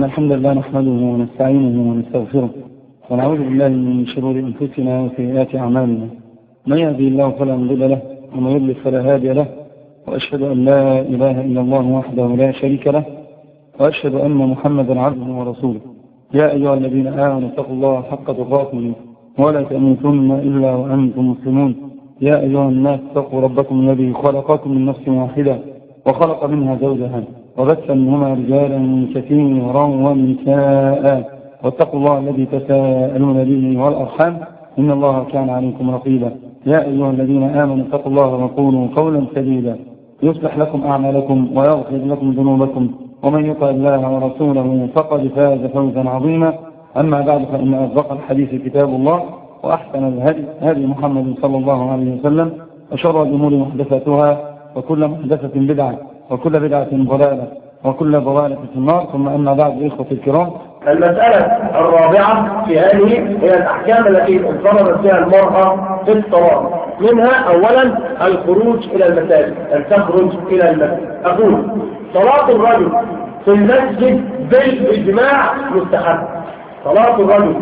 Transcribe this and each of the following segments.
إن الحمد لله نحمده ونستعينه ونستغفره ونعوذ بالله من شرور أنفسنا وسيئات أعمالنا. من يهدي الله فلا مضل له ومن يضلل فلا هادي له، وأشهد أن لا إله إلا الله وحده لا شريك له، وأشهد أن محمدا عبده ورسوله. يا أيها الذين آمنوا اتقوا الله حق تقاته ولا تموتن إلا وأنتم مسلمون. يا أيها الناس اتقوا ربكم الذي خلقكم من نفس واحدة وخلق منها زوجها وبث منهما رجالا كثيرا ونساء، واتقوا الله الذي تساءلون به والأرحام إن الله كان عليكم رقيبا. يا أيها الذين آمنوا اتقوا الله وقولوا قولا سديدا يصلح لكم أعمالكم ويغفر لكم ذنوبكم، ومن يطع الله ورسوله فقد فاز فوزا عظيما. أما بعد، فإن أصدق الحديث كتاب الله، وأحسن الهدي هدي محمد صلى الله عليه وسلم، وشر الأمور محدثاتها، وكل محدثة بدعة، وكل بدعة ضلالة، وكل ضلالة في النار. ثم أما بعد، إخوة الكرام، المسألة الرابعة في هذه هي الأحكام التي انفردت فيها المرأة في الطلاق. منها أولا الخروج إلى المساجد، أن تخرج إلى المسجد. أقول صلاة الرجل في المسجد بالإجماع مستحب. صلاة الرجل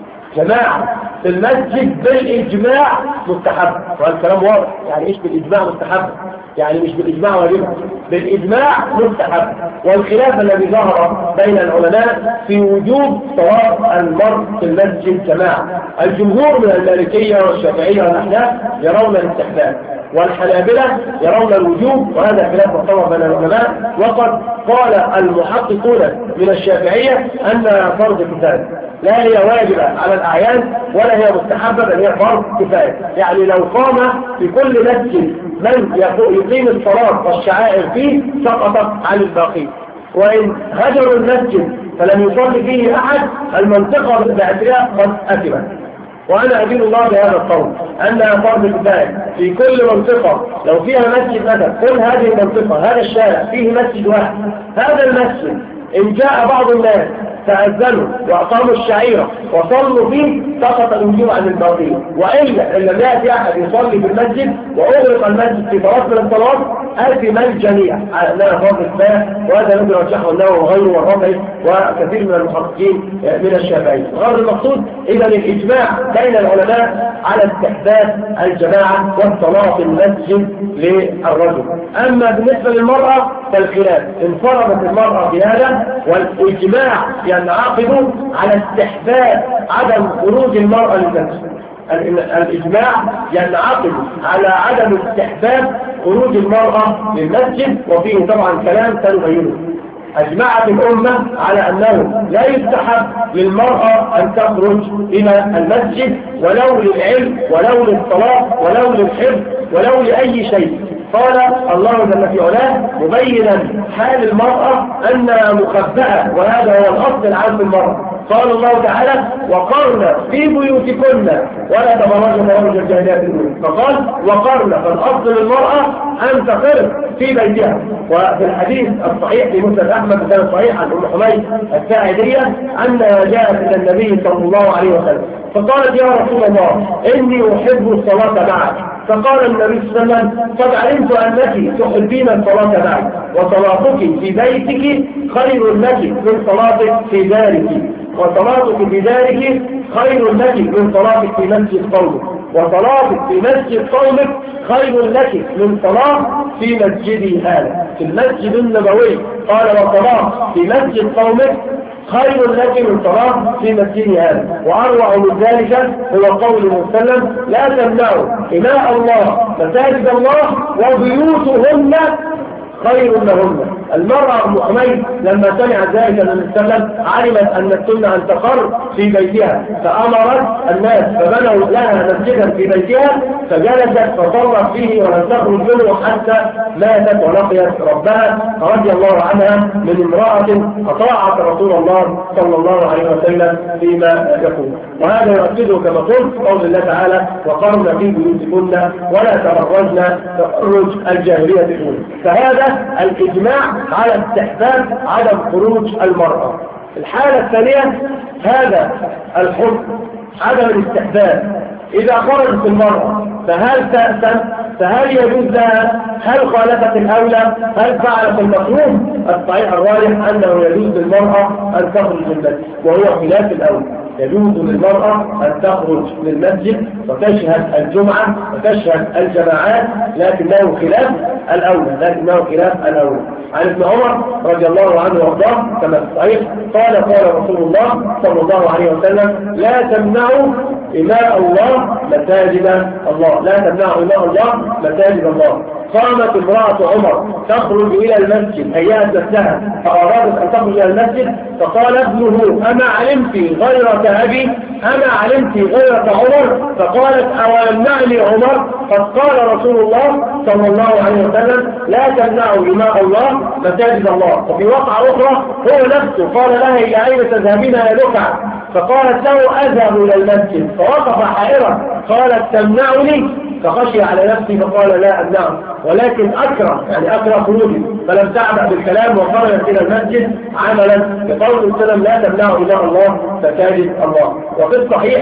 جماعة في المسجد بالإجماع مستحب، والكلام واضح. يعني إيش بالإجماع مستحب؟ يعني مش بالإجماع واجب، بالإجماع مستحب. والخلاف الذي ظهر بين العلماء في وجوب صلاة المرء في المسجد جماعة. الجمهور من المالكية والشافعية والأحناف يرون الاستحباب، والحنابلة يرون الوجوب، وهذا خلاف محتوى بين العلماء. وقد قال المحققون من الشافعية أنها فرض كفاية، لا هي واجبة على الأعيان ولا هي مستحبة، بل هي فرض كفاية. يعني لو قام في كل مسجد من يقيم الصلاة والشعائر فيه سقطت عن الباقي، وإن هجروا المسجد فلم يصلي فيه أحد المنطقة باعتراف قد أثبت. وأنا أدين الله بهذا القول أنها فرض كفاية في كل منطقة. لو فيها مسجد مثلا، كل هذه المنطقة هذا الشارع فيه مسجد واحد، هذا المسجد إن جاء بعض الناس تأذنوا وأقاموا الشعيرة وصلوا فيه سقط الوجوب عن الباقي. وإلا إن لم يأتي أحد يصلي في المسجد وأغلق المسجد في صلاة من الصلوات أثم الجميع على أنها فرض كفاية. وهذا الذي رجحه النووي وغيره والرافعي وكثير من المحققين من الشافعية. غير المقصود إذا الإجماع بين العلماء على استحباب الجماعة والصلاة في المسجد للرجل. أما بالنسبة للمرأة فالخلاف، انفردت المرأة بهذا، والإجماع ينعقد على استحباب عدم خروج المرأة للمسجد. الإجماع ينعقد على عدم استحباب خروج المرأة للمسجد، وفيه طبعا كلام سنبينه. أجمعت الأمة على أنه لا يستحب للمرأة أن تخرج إلى المسجد، ولو للعلم ولو للصلاة ولو للحفظ ولو لأي شيء. قال الله جل في علاه مبينا حال المرأة أنها مخبأة، وهذا هو الأصل العام في المرأة. قال الله تعالى وقرن في بيوتكن ولا تبرجن تبرج الجاهلية الأولى. فقال وقرن، فالأصل للمرأة أن تقر في بيتها. وفي الحديث الصحيح في مسند أحمد كان صحيح عن أم حميد الساعدية أنها جاءت إلى النبي صلى الله عليه وسلم فقالت يا رسول الله إني أحب الصلاة معك. فقال النبي صلى الله عليه وسلم قد علمت أنك تحبين الصلاة معك، وصلاتك في بيتك خير لك من صلاتك في دارك، وصلاتك في دارك خير لك من صلاتك في مسجد قومك، وصلاتك في مسجد قومك خير لك من صلاة في مسجدي هذا، في المسجد النبوي. قال وصلاة في مسجد قومك خير لك من صلاة في مسجد هذا. وأروع من ذلك هو قول وسلم لا تمنعوا إماء الله مساجد الله وبيوتهن خير لهن. المرأة أم حميد لما سمعت ذلك من وسلم علمت أن السنة أن تقر في بيتها، فأمرت الناس فبنوا لها مسجدا في بيتها، فجلست فصلت فيه ولم تخرج منه حتى ماتت ولقيت ربها رضي الله عنها من امرأة أطاعت رسول الله صلى الله عليه وسلم فيما يقول. وهذا يؤكده كما قلت قول الله تعالى وقرن في بيوتكن ولا تبرجن تبرج الجاهلية الأولى. فهذا الإجماع على استحباب عدم خروج المرأة. الحالة الثانية هذا الحكم عدم الاستحباب. إذا خرجت المرأة فهل تأثم؟ فهل يجوز لها؟ هل خالفت الأولى؟ هل فعلت المكروه؟ الصحيح الراجح أنه يجوز للمرأة أن تخرج من المسجد، وهو خلاف الأولى. يجوز للمرأة أن تخرج من المسجد وتشهد الجمعة وتشهد الجماعات، لكنه خلاف الأولى. عن ابن عمر رضي الله عنه وارضاه كما في الصحيح قال رسول الله صلى الله عليه وسلم: لا تمنعوا إماء الله مساجد الله، لا تمنعوا إماء الله مساجد الله. قامت امرأة عمر تخرج إلى المسجد، هيأت نفسها فأرادت أن تخرج إلى المسجد، فقال ابنه: أما علمت غيرة أبي؟ أما علمت غيرة عمر؟ فقالت: أولمنعني عمر؟ قد قال رسول الله صلى الله عليه وسلم: لا تمنعوا إماء الله مساجد الله. وفي وقعة أخرى هو نفسه قال لها: إلى أين تذهبين يا لقع؟ فقالت له: أذهب إلى المسجد. فوقف حائرا، قالت: تمنعني؟ فخشي على نفسي فقال: لا أمنعه، ولكن أكره خروجي. فلم تعبأ بالكلام وخرجت إلى المسجد عملا بقول السلام: لا تمنعوا إماء الله مساجد الله. وفي الصحيح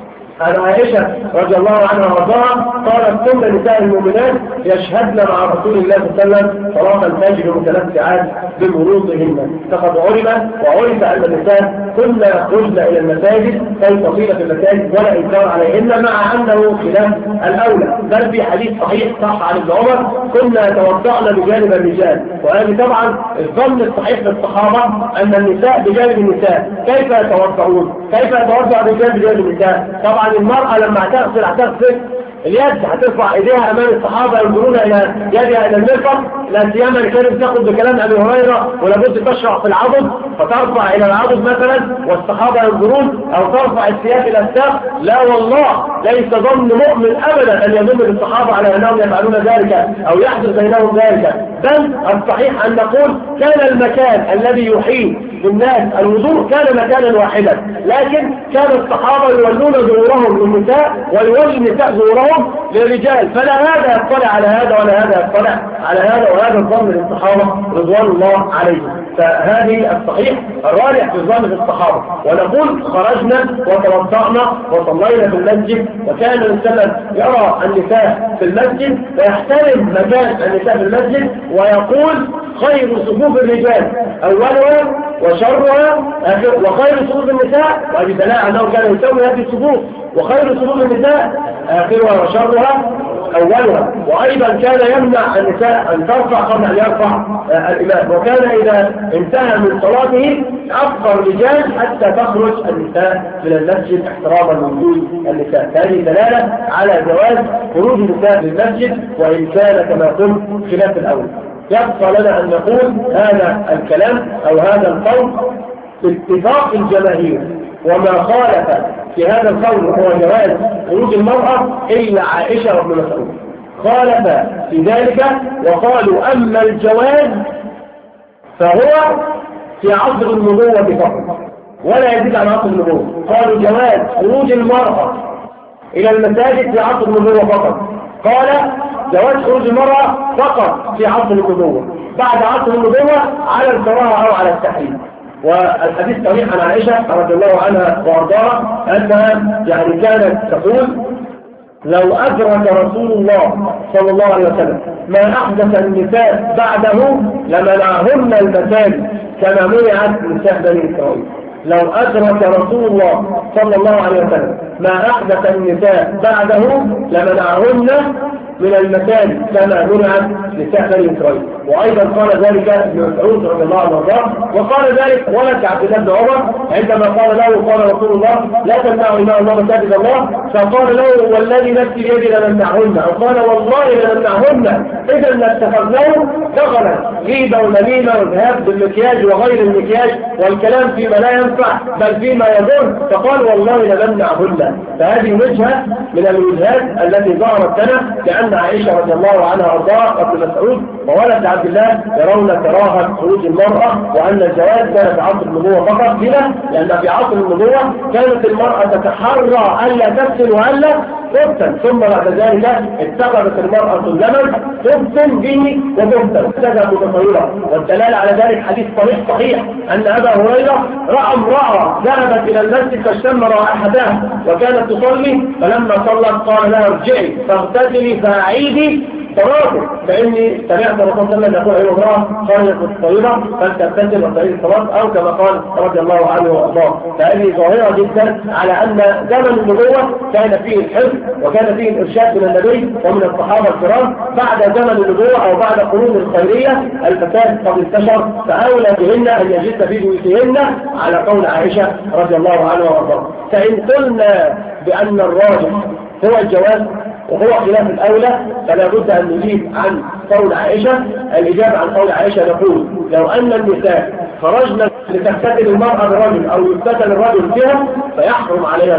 عن عائشة رضي الله عنها وارضاها قالت: كنا نساء المؤمنات يشهدن مع رسول الله صلى الله عليه وسلم صلاة الفجر متلفعات بمروطهن. فقد وعرف أن النساء كنا يخرجن إلى المساجد كي تصيل في المساجد ولا إنكار عليهن، مع أنه خلاف الأولى. بل في حديث صحيح صح عن ابن عمر: كنا يتوضأن بجانب الرجال. وهذه طبعا الظن الصحيح للصحابة أن النساء بجانب النساء. كيف يتوضأون؟ كيف يتوضأ الرجال بجانب النساء؟ طبعا المرأة لما هتغسل اليد هترفع ايديها امام الصحابه ينظرون الى يدها الى المرفق، لا سيما اللي كانت بتاخد بكلام ابي هريره ولابد تشرع في العضد فترفع الى العضد مثلا والصحابه ينظرون، او ترفع الثياب الى الساق. لا والله، ليس ظن مؤمن ابدا ان يظن بالصحابه على انهم يفعلون ذلك او يحدث بينهم ذلك. بل الصحيح ان نقول كان المكان الذي يحيل بالناس الوضوء كان مكانا واحدا، لكن كان الصحابه يولون ظهورهم للنساء ويولي النساء ظهورهم للرجال، فلا هذا يطلع على هذا ولا هذا يطلع على هذا، وهذا الظن للصحابة رضوان الله عليهم. فهذه الصحيح الراجح في الظن للصحابة. ونقول خرجنا وتوضأنا وصلينا في المسجد، وكان السلف يرى النساء في المسجد ويحترم مكان النساء في المسجد ويقول: خير صفوف الرجال أولها وشرها آخر، وخير صفوف النساء، وهذه دلاله أنه كان يسوي هذه الصفوف، وخير صفوف النساء آخرها وشرها أولها. وأيضا كان يمنع النساء أن ترفع قبل أن يرفع الإمام، وكان إذا انتهى من صلاته أبقى الرجال حتى تخرج النساء من المسجد احتراما لوجود النساء. هذه دلالة على جواز خروج النساء من المسجد، وإن كان كما قلت خلاف الأول. يبقى لنا أن نقول هذا الكلام أو هذا القول باتفاق الجماهير، وما خالف في هذا القول هو جواز خروج المرأة إلا عائشة وابن مسعود خالف في ذلك، وقالوا أما الجواز فهو في عصر النبوة فقط ولا يزيد عن عصر النبوة. قالوا جواز خروج المرأة إلى المساجد في عصر النبوة فقط، قال جواز خروج المرأة فقط في عصر النبوة، بعد عصر النبوة على الكراهة أو على التحريم. والحديث صحيح عن عائشة رضي الله عنها وارضاها أنها كانت تقول: لو أدرك رسول الله صلى الله عليه وسلم ما أحدث النساء بعده لمنعهن المساجد كما منعت نساء بني إسرائيل. لو أدرك رسول الله صلى الله عليه وسلم ما أحدث النساء بعده لمنعهن من المساجد كما منعت نساء بني إسرائيل. وأيضا قال ذلك ابن مسعود رضي الله عنه وارضاه، وقال ذلك ولد عبد الله بن عمر عندما قال له: قال رسول الله لا تمنعوا إماء الله مساجد الله، فقال له: والذي نفسي بيدي لنمنعهن، أو قال: والله لنمنعهن، إذا لاتخذناه دخلا غيبة ونميمة والذهاب بالمكياج وغير المكياج والكلام فيما لا ينفع بل فيما يضر، فقال: والله لنمنعهن. فهذه وجهة من الوجهات التي ظهرت لنا، لأن عائشة رضي الله عنها وارضاها وابن مسعود وولد عبد الله يرون كراهة خروج المرأة، وأن الجواز كان في عصر النبوة فقط بلا لأن في عصر النبوة كانت المرأة تتحرى ألا تفتن وألا تفتن، ثم بعد ذلك اتخذت المرأة سلما تفتن به وتفتن تذهب متطهرة. والدلالة على ذلك حديث صحيح أن أبا هريرة رأى امرأة ذهبت إلى المسجد فاشتم رائحتها وكانت تصلي، فلما صلت قال لها ارجعي فاغتسلي فأعيدي صلاته، فإني سمعت الرسول صلى الله عليه وسلم يقول أيها امرأة خرجت متطهرة فلتغتسل وتعيد الصلاة، أو كما قال رضي الله عنه وأرضاه. فهذه ظاهرة جدا على أن زمن النبوة كان فيه الحفظ وكان فيه الإرشاد من النبي ومن الصحابة الكرام. بعد زمن النبوة أو بعد قرون الخيرية الفساد قد انتشر، فأولى بهن أن يجلس في بيوتهن على قول عائشة رضي الله عنها وأرضاه. فإن قلنا بأن الراجح هو الجواز وهو خلاف الأولى فلا بد أن نجيب عن قول عائشة. الإجابة عن قول عائشة نقول لو أن النساء خرجنا لتغتسل المرأة بالرجل أو يغتسل الرجل بها فيحرم عليها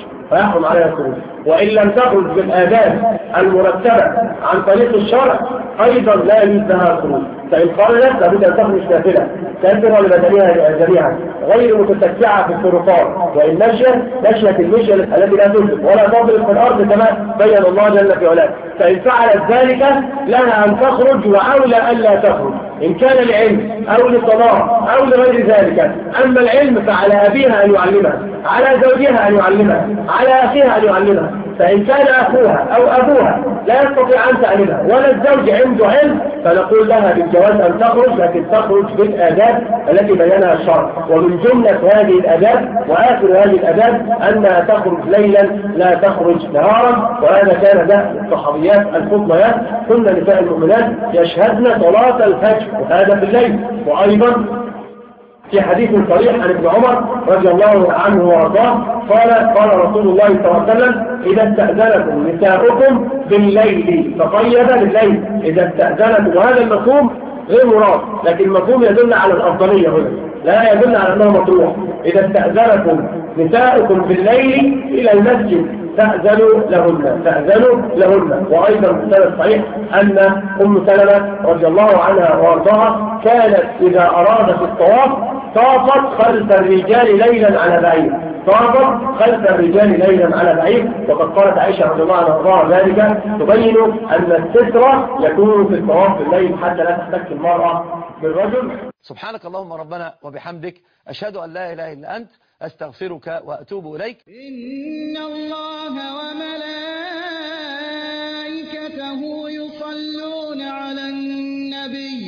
الخروج، وإن لم تخرج بالآداب المرتبة عن طريق الشرع أيضا لا يجوز لها الخروج. فإن خرجت لابد أن تخرج كافرة لبدنها لأجلها غير متسكعة في الطرقات، وإن مشيت المشية التي لا تجلب ولا تضرب في الأرض كما بين الله جل في علاه. فإن فعلت ذلك لها أن تخرج وأولى ألا تخرج إن كان لعلم أو لصلاة أو لغير ذلك. أما العلم فعلى أبيها أن يعلمها، على زوجها أن يعلمها، على أخيها أن يعلمها. فإن كان أخوها أو أبوها لا يستطيع أن تعلمها ولا الزوج عنده علم فنقول لها بالجواز أن تخرج، لكن تخرج بالآداب التي بينها الشرع. ومن جملة هذه الآداب وآخر هذه الآداب أنها تخرج ليلا لا تخرج نهارا، وهذا كان ده الصحابيات الفضليات كل نساء المؤمنات يشهدن صلاة الفجر وهذا في الليل. وأيضا في حديث صريح عن ابن عمر رضي الله عنه وارضاه قال رسول الله صلى الله عليه وسلم إذا استأذنكم نساؤكم بالليل فطيب بالليل. إذا استأذنكم، وهذا المفهوم غير مراد، لكن المفهوم يدل على الأفضلية هنا لا يدل على أنه مطروح. إذا استأذنكم نساؤكم بالليل إلى المسجد تأذنوا لهن. وأيضا في السنة الصحيح أن أم سلمة رضي الله عنها وارضاها كانت إذا أرادت الطواف طافت خلف الرجال ليلا على بعيد، وقد قالت عائشة رضي الله عنها وارضاها ذلك تبين أن الستر يكون في الطواف بالليل حتى لا تحتك المرأة بالرجل. سبحانك اللهم ربنا وبحمدك، أشهد أن لا إله إلا أنت، أستغفرك وأتوب إليك. إن الله وملائكته يصلون على النبي